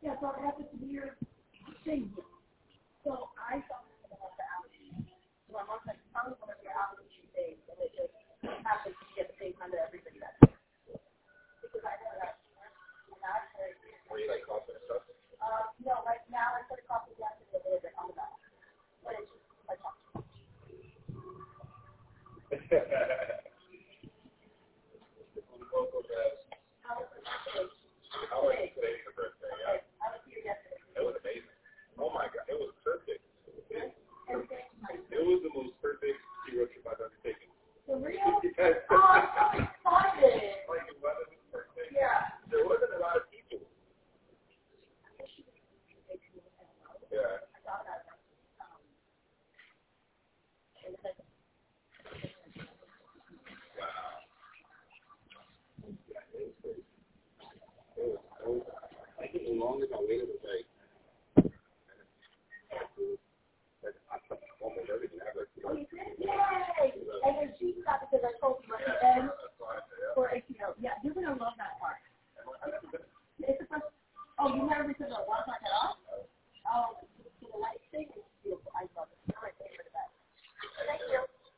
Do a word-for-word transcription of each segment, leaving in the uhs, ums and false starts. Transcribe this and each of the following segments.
Yeah, so it happens to be your thing. So I thought it was about the allergy. So I'm also like, probably one of your allergy things, and it just happens to be at the same time that everybody does. Because I know that. Were you like coughing and stuff? Uh, no, right now I started coughing yesterday a little bit on the back. But it's just like coughing. How was the birthday? How was today's your birthday? Yeah. I was here yesterday. It was amazing. Oh my God, it was perfect. It, Everything? it was the most perfect ski road trip I've ever taken. For real? Oh, I'm so excited. Like the weather was perfect. Yeah. There wasn't a lot of people. Yeah. I thought about it. Um, it was like, Wow. Yeah, it was crazy. It was so, I think the longest I waited was like, like I touched almost everything ever. oh, you did? Yay! And then she stopped because I told you at the end for H B O. Yeah, you're going to love that part. It's the first, oh, you never been to the water park at all? Oh, the light thing is beautiful. I love it. You're my favorite of that. Thank you.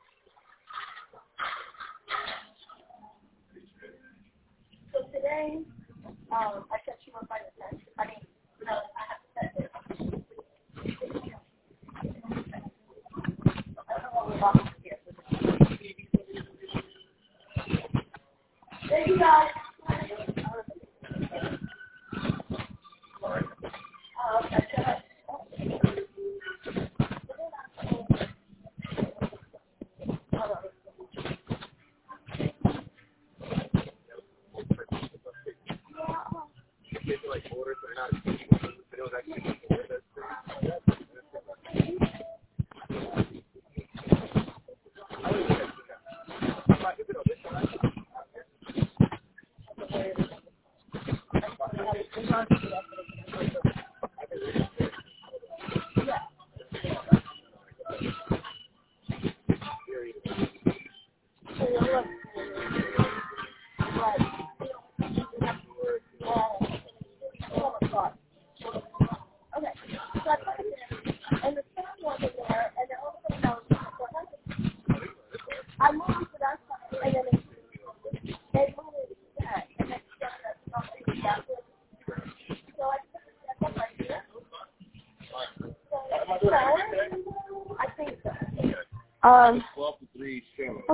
So today, um, I set you up by the tent. I mean, no, I have to set it. I don't know what we're walking here. Thank you, guys. Um, I said, It's like orders, they're not people, but it was actually people with us. I moved to that side, and then it, it moved to that, and then it started something backwards. So I put it back up right here. So, I think so. Um,